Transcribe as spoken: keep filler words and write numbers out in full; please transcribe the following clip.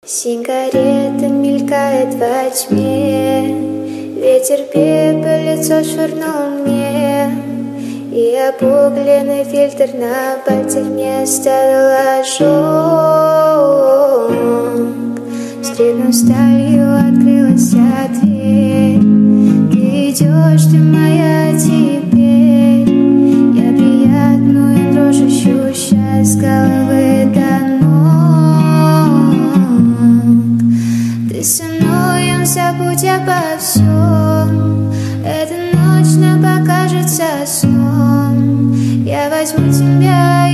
Сигарета мелькает во тьме, ветер пепел лицо швырнул мне, и обугленный фильтр на пальце мне оставил ожог. Скрипнув сталью, открылась дверь. Ты идешь, ты моя теперь. Я приятную дрожь ощущаю с головы до ног. Ты со мной, он забудь обо всем. Эта ночь нам покажется сном. Я возьму тебя